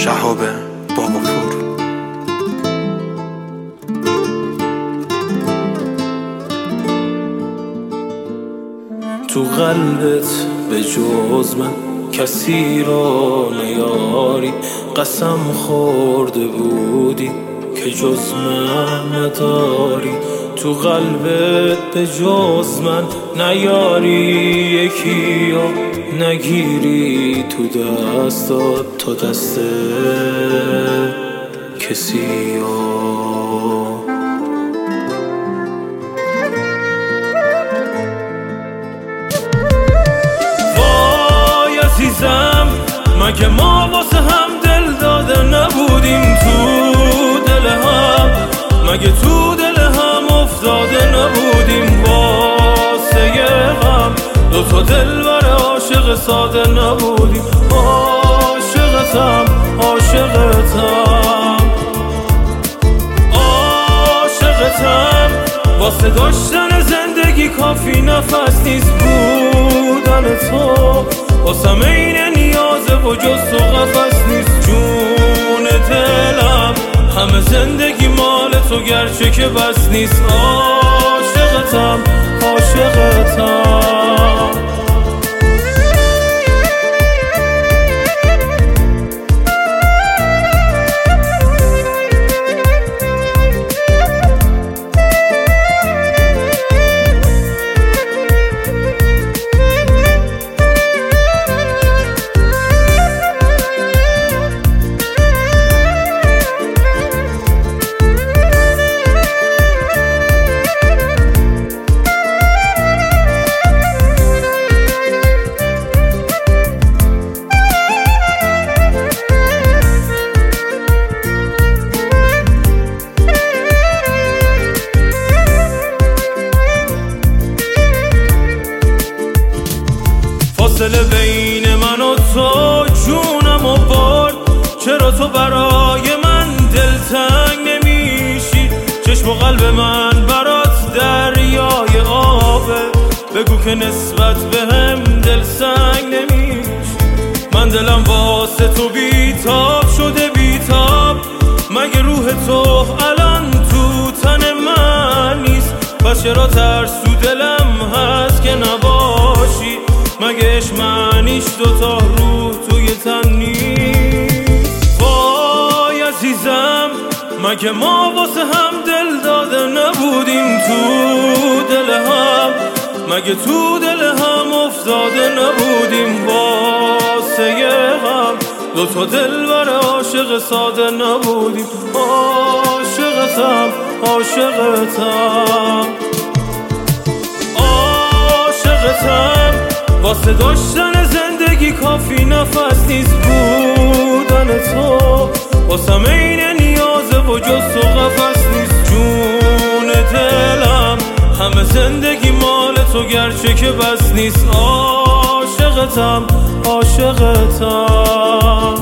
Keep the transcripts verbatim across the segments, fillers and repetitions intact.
شهاب باباپور. تو قلبت به جز من کسی را نیاری، قسم خورده بودی که جز من نداری. تو قلبت به جز من نیاری یکی یا نگیری تو دستات تا دست کسی یا. وای عزیزم مگه ما واسه هم دل داده نبودیم؟ تو دل هم مگه تو دل هم افتاده نبودیم؟ واسه غم دو تا دل بر عاشق ساده نبودیم. عاشقتم عاشقتم عاشقتم واسه داشتن زندگی کافی نفس نیست بودن تو، واسم این نیازه و جز تو قفس نیست. جون دلم همه زندگی مال تو گرچه که بس نیست. عاشقتم عاشقتم فاصله بین من و تو جونم و برد. چرا تو برای من دلتنگ نمیشی؟ چشم و قلب من برات دریای آبه، بگو که نسبت به هم دل سنگ نمیشی. من دلم واسه تو بیتاب شده بیتاب، مگه روح تو الان تو تن من نیست؟ پس چرا ترس تو دلم هست که نباشی؟ مگه عشق معنیش دوتا روح توی تن نیست؟ وای عزیزم مگه ما واسه هم دل داده نبودیم؟ تو دل هم مگه تو دل هم افتاده نبودیم؟ واسه غم دوتا دل بر عاشق ساده نبودیم. عاشقتم عاشقتم عاشقتم واسه داشتن زندگی کافی نفس نیست بودن تو، واسم این نیازه و جز تو قفس نیست. جون دلم همه زندگی مال تو گرچه که بس نیست. عاشقتم عاشقتم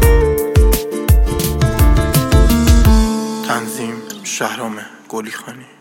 تنظیم شهرام گلیخانی.